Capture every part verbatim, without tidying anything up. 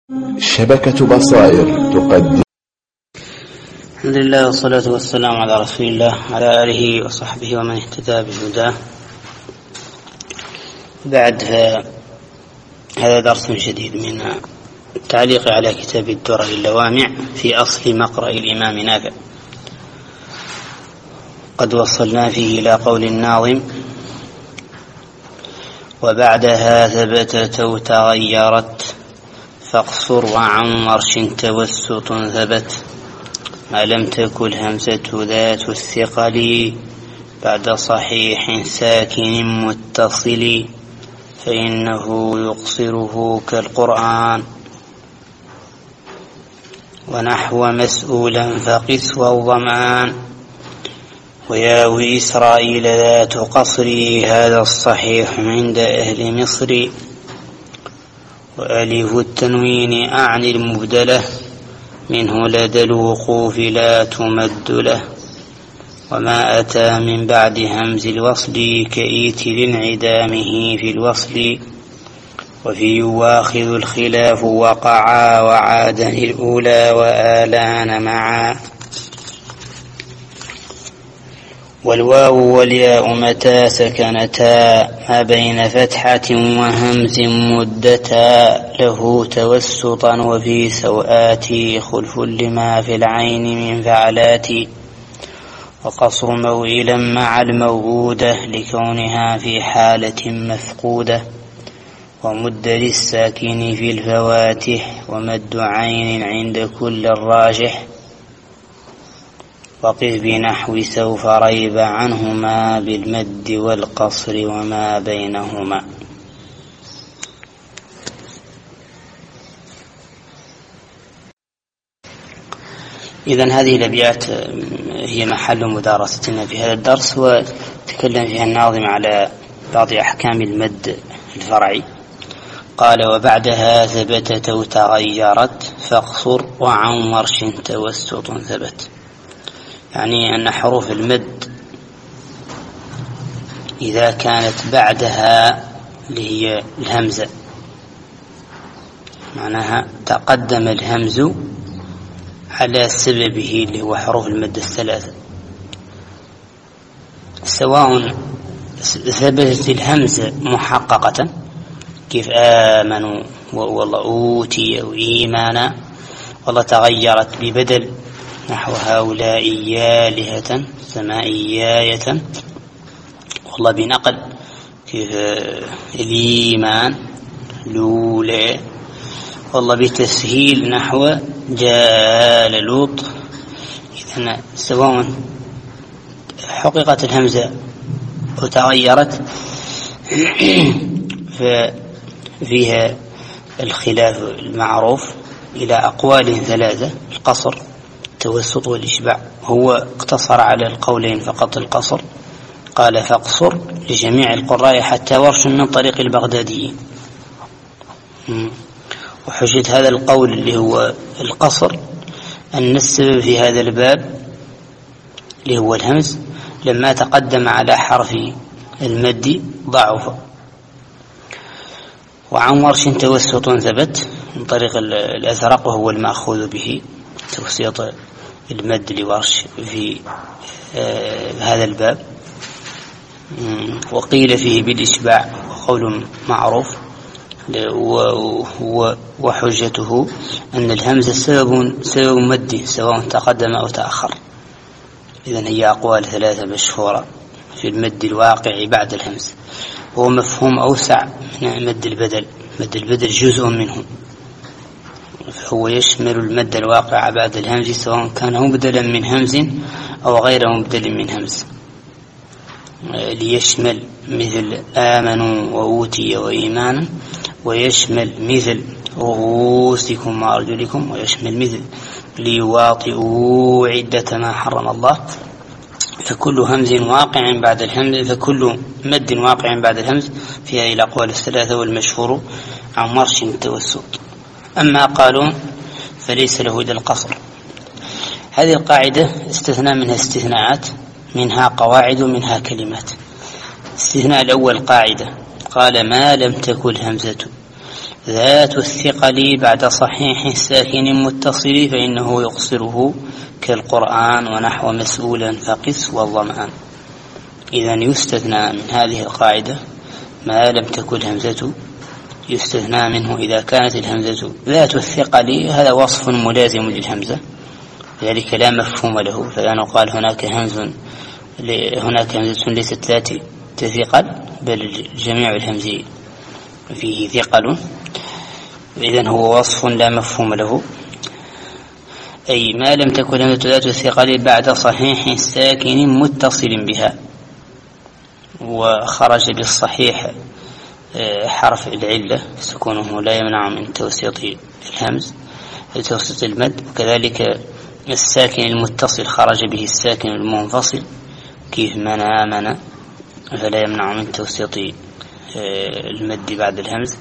شبكة بصائر تقدم. الحمد لله والصلاة والسلام على رسول الله على آله وصحبه ومن اهتدى بهداه. بعد هذا درس جديد من التعليق على كتاب الدرر اللوامع في أصل مقرأ الإمام نافع. قد وصلنا فيه إلى قول الناظم: وبعدها ثبتت وتغيرت فاقصر وعن مرش توسط ثبت ما لم تكن همزة ذات الثقل بعد صحيح ساكن متصل فإنه يقصره كالقرآن ونحو مسؤولا فقس والضمان وياوي إسرائيل ذات قصري هذا الصحيح عند أهل مصر وألف التنوين أعني المبدلة منه لدى الوقوف لا تمد له وما أتى من بعد همز الوصل كإيت لانعدامه في الوصل وفي يواخذ الخلاف وقعا وعادا الأولى وآلان معا والواو والياء متى سكنتا ما بين فتحة وهمز مدتا له توسطا وفي سوآت خلف لما في العين من فعلات وقصر موئلا مع الموؤودة لكونها في حالة مفقودة ومد للساكن في الفواتح ومد عين عند كل الراجح وقف بنحو سوف ريب عنهما بالمد والقصر وما بينهما. إذن هذه الأبيات هي محل مدارستنا في هذا الدرس، وتكلم فيها الناظم على بعض أحكام المد الفرعي. قال: وبعدها ثبتت وتغيرت فاقصر وعن مرش توسط ثبت، يعني أن حروف المد إذا كانت بعدها اللي هي الهمزة معناها تقدم الهمز على سببه اللي هو حروف المد الثلاثة، سواء ثبتت الهمزة محققة كيف آمنوا والله أوتي وإيمانا، والله تغيرت ببدل نحو هؤلاء آلهة سمائياية، والله بنقل كيف الإيمان لولا، والله بتسهيل نحو جاء لوط. إذن سواء حققت الهمزة وتغيرت ففيها الخلاف المعروف إلى أقوال ثلاثة: القصر التوسط والإشباع. هو اقتصر على القولين فقط القصر، قال فاقصر لجميع القراء حتى ورش من طريق البغداديين. وحجة هذا القول اللي هو القصر أن السبب في هذا الباب اللي هو الهمز لما تقدم على حرف المد ضعف. وعن ورش توسط ثبت من طريق الأزرق وهو المأخوذ به توسيط المد لورش في آه هذا الباب، وقيل فيه بالإشباع وقول معروف، وحجته أن الهمزة سبب سبب مده سواء تقدم أو تأخر. إذن هي أقوال ثلاثة مشهورة في المد الواقع بعد الهمز، وهو مفهوم أوسع من مد البدل. مد البدل جزء منه، فهو يشمل المد الواقع بعد الهمز سواء كان مبدلا من همز أو غير مبدل من همز، ليشمل مثل آمنوا وأوتي وإيمانا، ويشمل مثل رؤوسكم وأرجلكم، ويشمل مثل ليواطئوا عدة ما حرم الله. فكل همز واقع بعد الهمز فكل مد واقع بعد الهمز فيها إلى أقوال الثلاثة، والمشهور عن مرش التوسط. أما قالوا فليس له إلا القصر. هذه القاعدة استثنى منها استثناءات، منها قواعد ومنها كلمات. الاستثناء الأول قاعدة، قال ما لم تكن همزة، ذات الثقل بعد صحيح ساكن متصل فإنه يقصره كالقرآن ونحو مسؤولا فقس والظمآن. إذن يستثنى من هذه القاعدة ما لم تكن همزة، يستثنى منه إذا كانت الهمزة ذات الثقل، هذا وصف ملازم للهمزة ذلك لا مفهوم له، فلا نقال هناك همز هناك همزة ليست ذات ثقل، بل جميع الهمز فيه ثقل، إذن هو وصف لا مفهوم له. أي ما لم تكن همزة ذات الثقل بعد صحيح ساكن متصل بها، وخرج بالصحيح حرف العلة سكونه لا يمنع من توسيط الهمز توسيط المد، وكذلك الساكن المتصل خرج به الساكن المنفصل كيف منع منع فلا يمنع من توسيط المد بعد الهمز.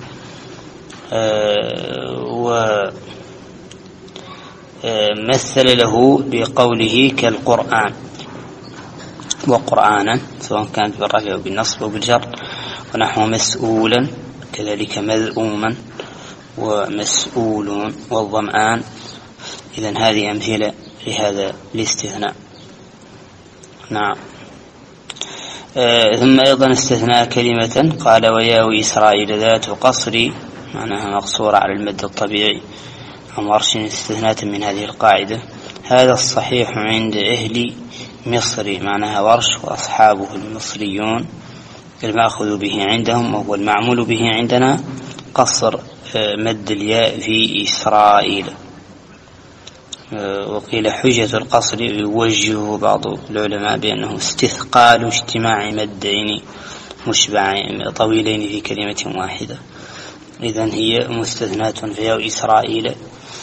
ومثل له بقوله كالقرآن وقرآنا، سواء كانت بالرفع أو بالنصب أو بالجر، ونحو مسؤولا كذلك مذءوما ومسؤول والظمآن. إذن هذه أمثلة لهذا الاستثناء. نعم. آه ثم أيضا استثناء كلمة قال وياوي إسرائيل ذات قصر، معناها مقصورة على المد الطبيعي عن ورش استثناء من هذه القاعدة. هذا الصحيح عند أهل مصر، معناها ورش وأصحابه المصريون، المأخذ به عندهم وهو المعمول به عندنا قصر مد الياء في إسرائيل. وقيل حجة القصر يوجهه بعض العلماء بأنه استثقال اجتماع مدين مشبعين طويلين في كلمة واحدة. إذن هي مستثناة في إسرائيل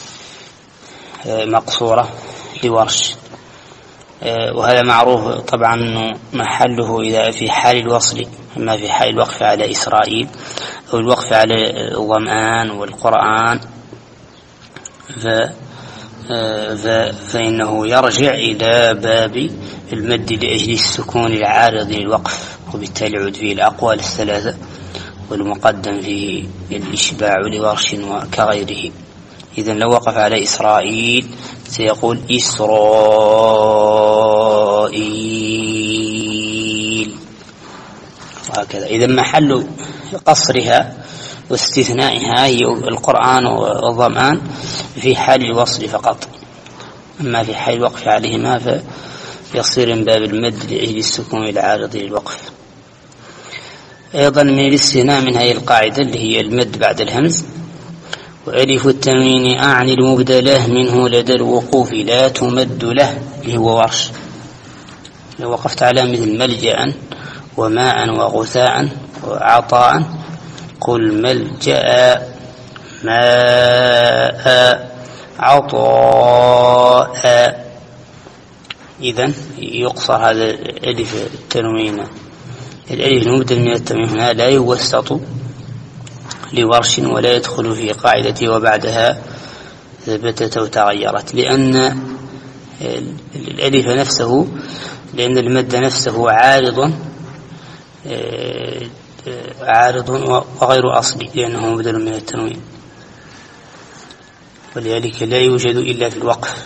مقصورة لورش، وهذا معروف طبعا أنه محله إذا في حال الوصل، أما في حال الوقف على إسرائيل أو الوقف على الظمآن والقرآن ف فإنه يرجع إلى باب المد لأجل السكون العارض للوقف، وبالتالي يعود فيه الأقوال الثلاثة، والمقدم فيه الإشباع لورش وكغيره. إذن لو وقف على إسرائيل سيقول إسرائيل، وهكذا. إذن محل قصرها واستثنائها هي القرآن والظمآن في حال الوصل فقط، أما في حال الوقف عليهما فيصير من باب المد لأجل السكون العارض للوقف. أيضا من الاستثناء من هذه القاعدة اللي هي المد بعد الهمز، وألف التنوين أعني المبدله منه لدى الوقوف لا تمد له، اللي هو ورش. لو وقفت على مثل ملجأ وماء وغثاء وعطاء قل ملجأ ماء عطاء. إذن يقصر هذا الألف التنوين، الألف المبدل من التنوين هنا لا يوسط لورش ولا يدخل في قاعدته وبعدها ثبتت وتغيرت، لأن الألف نفسه لأن المد نفسه عارض عارض وغير أصلي، لأنه مبدل من التنوين، ولذلك لا يوجد إلا في الوقف.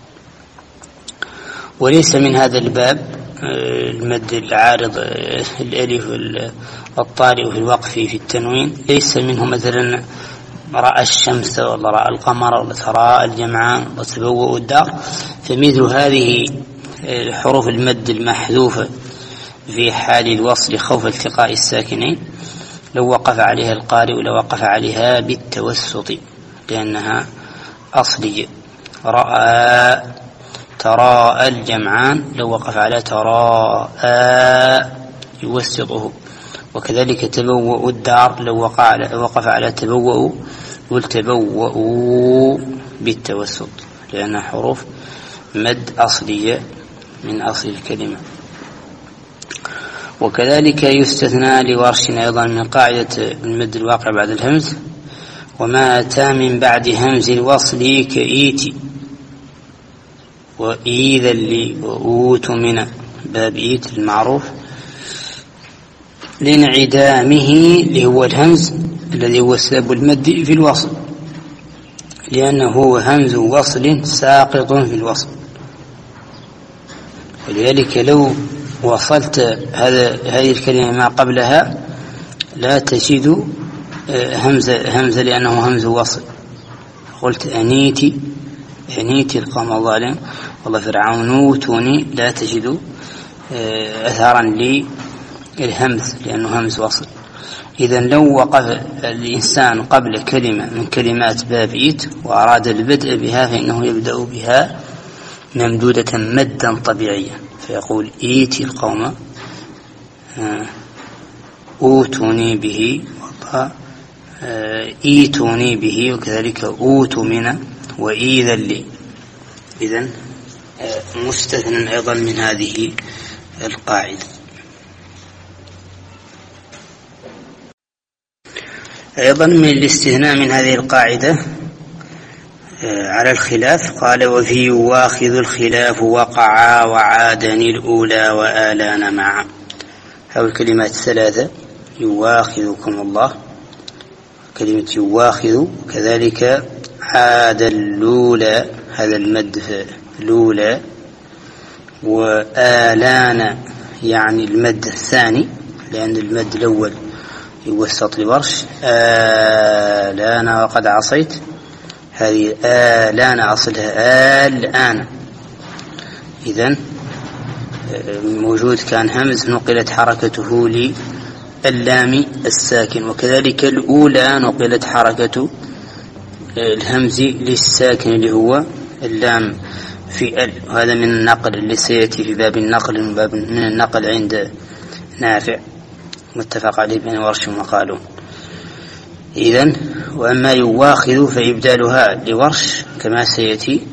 وليس من هذا الباب المد العارض الألف الطارئ في الوقف في التنوين، ليس منه مثلا رأى الشمس ولا رأى القمر ولا تراءى الجمعان وتبوأ الدار، فمثل هذه حروف المد المحذوفة في حال الوصل خوف التقاء الساكنين لو وقف عليها القارئ لو وقف عليها بالتوسط، لأنها أصلية. رأى تراءى الجمعان لو وقف على تراءى يوسطه، وكذلك تبوأ الدار لو وقف على تبوأ والتبوأ بالتوسط، لأنها حروف مد أصلية من أصل الكلمة. وكذلك يستثنى لورش أيضا من قاعدة المد الواقع بعد الهمز وما أتى من بعد همز الوصل كإيتي وإذا اللي وأوت من باب إيت المعروف لانعدامه اللي هو الهمز الذي هو سبب المد في الوصل، لأنه همز وصل ساقط في الوصل. ولذلك لو وصلت هذا هذه الكلمة ما قبلها لا تجد همزة همزة لأنه همز وصل. قلت أنيتي أنيتي القوم الظالم والله فرعون وتوني، لا تجد أثارا للهمز لأنه همز وصل. إذن لو وقف الإنسان قبل كلمة من كلمات باب إيت وأراد البدء بها فإنه يبدأ بها ممدودة مدا طبيعيا، فيقول إيتي القوم أوتوني به إيتوني به، وكذلك أوتوا من وإيذا لي. إذن مستثنى أيضا من هذه القاعدة. أيضا من الاستثناء من هذه القاعدة على الخلاف قال وفي يواخذ الخلاف وقعا وعادني الأولى وآلان معا. هذه الكلمات الثلاثة يواخذكم الله، كلمة يواخذ، كذلك عاد الأولى هذا المد في الأولى، وآلان يعني المد الثاني لأن المد الأول يوسط لورش. آلان وقد عصيت، هذه آلان أصلها الآن. إذن موجود كان همز نقلت حركته لللام الساكن، وكذلك الأولى نقلت حركة الهمز للساكن اللي هو اللام في ال. وهذا من النقل اللي سيأتي في باب النقل من باب من النقل عند نافع متفق عليه بين ورش وقالون. إذن وأما يواخذ فإبدالها لورش كما سيأتي،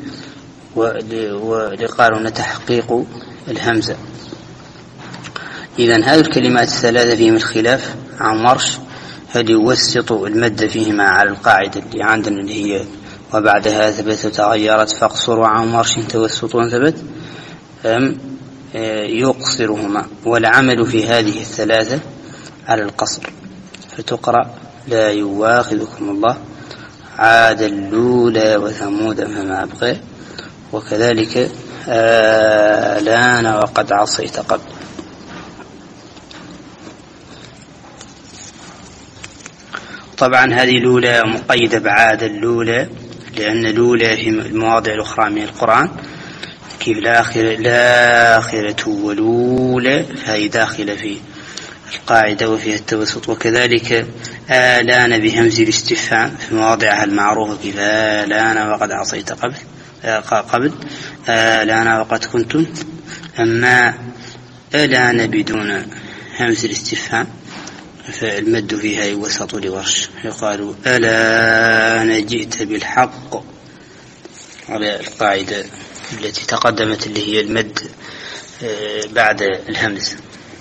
ولقالون تحقيق الهمزة. إذن هذه الكلمات الثلاثة فيهم الخلاف عن ورش، هل يوسط المد فيهما على القاعدة اللي عندنا اللي هي وبعدها ثبت وتغيرت فاقصر عن ورش توسط ثبت، أم يقصرهما. والعمل في هذه الثلاثة على القصر، فتقرأ لا يواخذكم الله عاد الأولى وثمود فما أبقى، وكذلك آلان وقد عصيت قبل. طبعا هذه الأولى مقيدة بعاد الأولى، لأن الأولى في المواضع الأخرى من القرآن كيف الآخرة الآخرة والأولى، فهي داخلة في القاعدة وفيها التوسط. وكذلك آلان بهمز الاستفهام في مواضعها المعروفة كيف آلان وقد عصيت قبل قبل آلان وقد كنتم. أما آلان بدون همز الاستفهام فالمد فيها يوسط لورش، يقال ألان جئت بالحق على القاعدة التي تقدمت اللي هي المد بعد الهمز.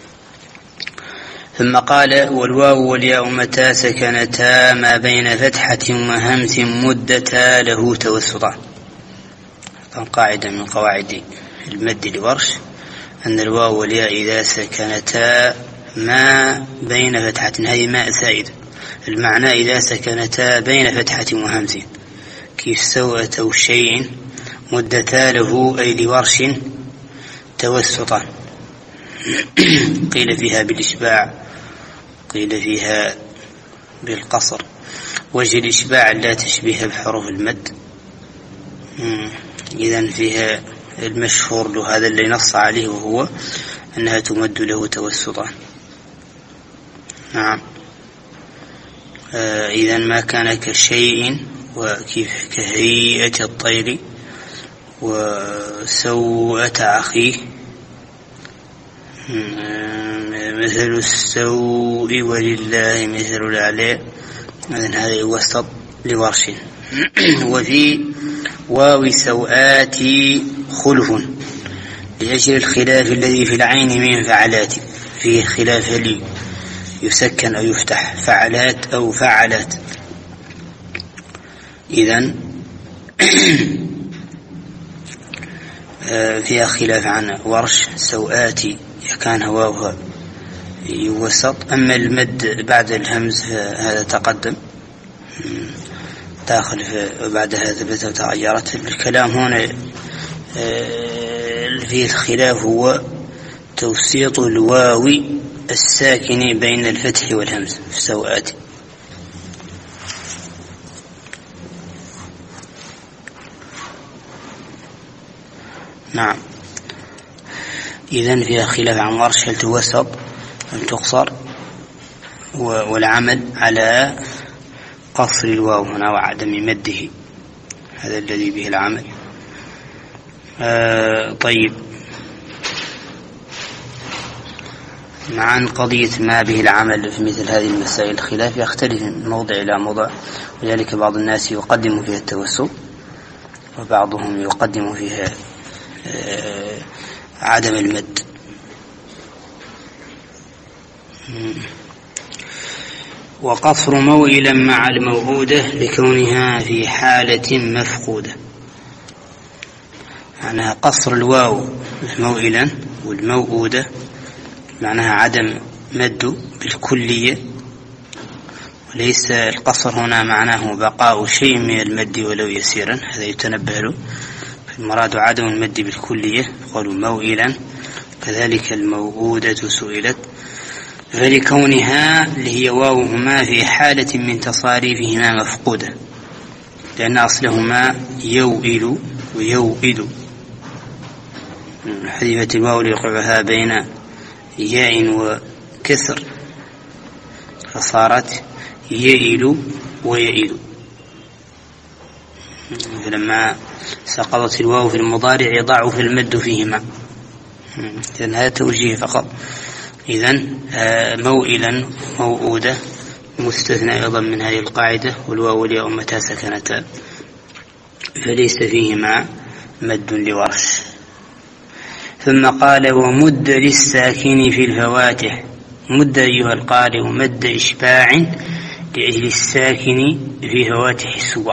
ثم قال والواو والياء متى سكنتا ما بين فتحة وهمز مدتا له توسطا. قاعدة من قواعد المد لورش أن الواو والياء إذا سكنتا ما بين فتحة، هذه ماء سائد، المعنى إذا سكنتا بين فتحة وهمز كيف سوءة شيء مدتا له أي لورش توسطا. قيل فيها بالإشباع، قيل فيها بالقصر. وجه الإشباع لا تشبه بحروف المد، إذن فيها المشهور له هذا اللي نص عليه وهو أنها تمد له توسطا. نعم. آه إذن ما كان كشيء وكيف كهيئة الطير وسوءة أخيه مثل السوء ولله مثل الأعلى. إذن هذا يوسط لورش. وفي واو سوءات خلف لأجل الخلاف الذي في العين من فعلات، فيه خلاف هل يسكن أو يفتح فعلات أو فعلات. إذن فيها خلاف عن ورش. سوءات كان هواها يوسط. أما المد بعد الهمز هذا تقدم داخل بعد هذا ثبت وتغيرت. الكلام هنا فيه الخلاف هو توسيط الواو الساكن بين الفتح والهمز في سوآت. نعم، إذن فيها خلاف عن ورش هل توسط أم تقصر، والعمل على قصر الواو هنا وعدم مده، هذا الذي به العمل. آه طيب، مع قضية ما به العمل في مثل هذه المسائل الخلاف يختلف من موضع إلى موضع، ولذلك بعض الناس يقدم فيها التوسط وبعضهم يقدم فيها آه عدم المد. وقصر موئلا مع الموؤودة لكونها في حالة مفقودة، معناها قصر الواو موئلا والموؤودة معناها عدم مد بالكلية، وليس القصر هنا معناه بقاء شيء من المد ولو يسيرا، هذا يتنبه له. المراد عدم المد بالكلية، قالوا موئلا. كذلك الموؤودة سئلت، فلكونها اللي هي واوهما في حالة من تصاريفهما مفقودة، لأن أصلهما يوئل ويوئد، حذفت الواو ليقعها بين ياء وكسر فصارت يئل ويئل. فلما سقطت الواو في المضارع ضعف المد فيهما، إذن هذا توجيه فقط. إذن موئلا موؤودة مستثنى أيضا من هذه القاعدة، والواو والياء متى سكنتا فليس فيهما مد لورش. ثم قال ومد للساكن في الفواتح، مد أيها القارئ مد إشباع لأجل الساكن في فواتح السور.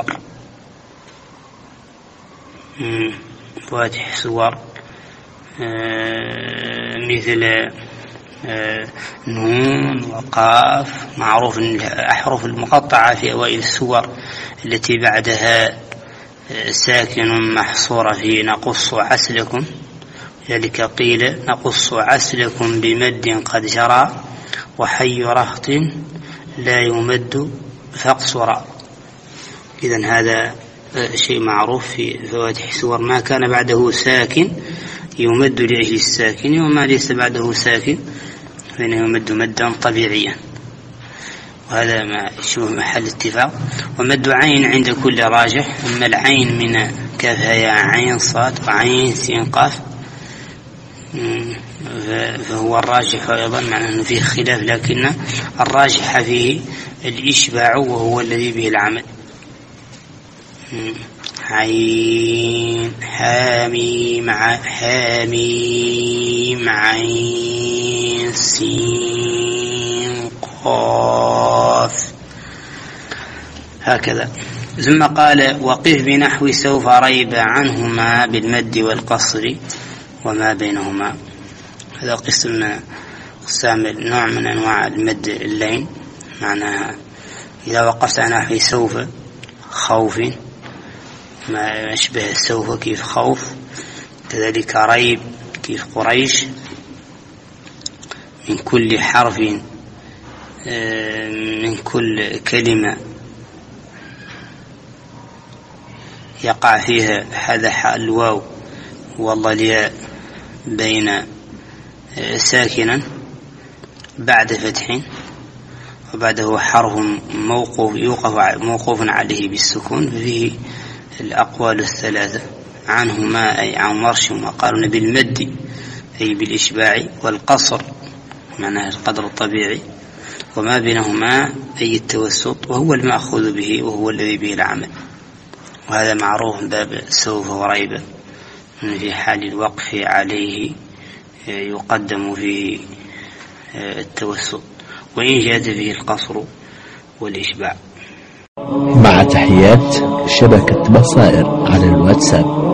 فواتح السور مثل نون وقاف، معروف أن الأحرف المقطعة في أوائل السور التي بعدها ساكن محصورة في نقص عسلكم، ذلك قيل نقص عسلكم بمد قد جرى وحي رهط لا يمد فاقصرا. إذن هذا شيء معروف في فواتح السور، ما كان بعده ساكن يمد لأجل الساكن، وما ليس بعده ساكن فإنه يمد مدا طبيعيا، وهذا ما شبه محل اتفاق. ومد عين عند كل راجح، أما العين من كاف يا عين صاد وعين سين قاف فهو الراجح أيضا، معناه أنه فيه خلاف، لكن الراجح فيه الإشباع وهو الذي به العمل. عين حاميم حاميم عين سين قاف، هكذا. ثم قال وقف بنحو سوف ريب عنهما بالمد والقصر وما بينهما. هذا قسم قسم نوع من أنواع المد اللين، معناها إذا وقفت على نحو سوف خوف ما يشبه سوف كيف خوف، كذلك ريب كيف قريش، من كل حرف من كل كلمة يقع فيها هذا الواو والله الياء بين ساكنا بعد فتح وبعده حرف موقوف يوقف موقوف عليه بالسكون، فيه الأقوال الثلاثة عنهما أي عن ورش وقالون بالمد أي بالإشباع، والقصر معناه القدر الطبيعي، وما بينهما أي التوسط وهو المأخوذ به وهو الذي به العمل. وهذا معروف باب سوف وريبة، في حال الوقف عليه يقدم فيه التوسط، وإن جاز فيه القصر والإشباع. مع تحيات شبكة بصائر على الواتساب.